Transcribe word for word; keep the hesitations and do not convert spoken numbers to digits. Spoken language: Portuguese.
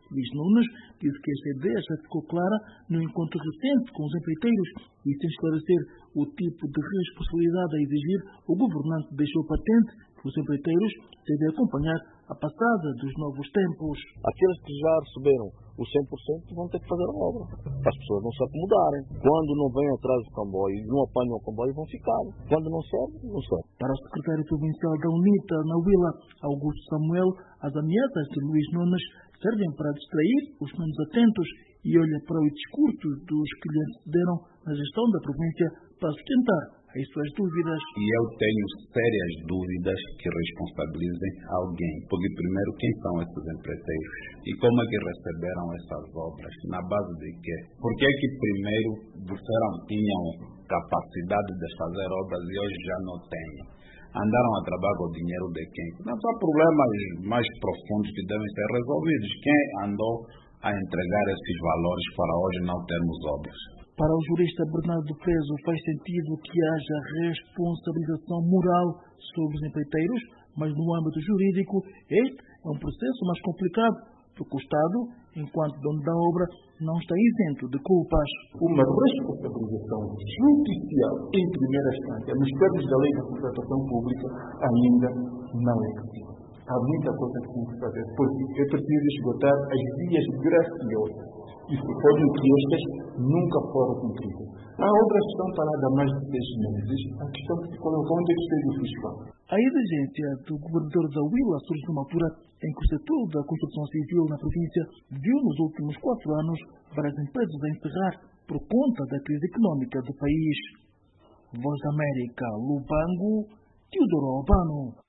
Luís Nunes disse que esta ideia já ficou clara no encontro recente com os empreiteiros e, sem esclarecer o tipo de responsabilidade a exigir, o governante deixou patente que os empreiteiros devem acompanhar a passada dos novos tempos. Aqueles que já receberam os cem por cento vão ter que fazer a obra. As pessoas não se acomodarem. Quando não vêm atrás do comboio e não apanham o comboio, vão ficar. Quando não serve, não serve. Para o secretário provincial da UNITA, na Huila, Augusto Samuel, as ameaças de Luís Nunes servem para distrair os menos atentos e olha para os discursos dos que lhe antecederam na gestão da província para sustentar as suas dúvidas. E eu tenho sérias dúvidas que responsabilizem alguém. Porque primeiro, quem são esses empreiteiros? E como é que receberam essas obras? Na base de quê? Por que é que primeiro disseram que tinham capacidade de fazer obras e hoje já não têm? Andaram a trabalhar com o dinheiro de quem? Não são problemas mais profundos que devem ser resolvidos. Quem andou a entregar esses valores para hoje não termos obras? Para o jurista Bernardo Peso, faz sentido que haja responsabilização moral sobre os empreiteiros, mas no âmbito jurídico este é um processo mais complicado, porque o Estado, enquanto dono da obra, não está isento de culpas. Uma responsabilização judicial em primeira instância, nos termos da lei da contratação pública, ainda não é possível. Há muita coisa que tem que fazer, porque é preciso esgotar as vias graciosas. E suponho que estas nunca foram cumpridas. Há obras que estão paradas há mais de seis meses. A questão que se coloca, onde é que esteve o fiscal? A exigência do governador da Huila surge numa altura em que o setor da construção civil na província viu nos últimos quatro anos várias empresas a encerrar por conta da crise econômica do país. Voz da América, Lubango, Teodoro Albano.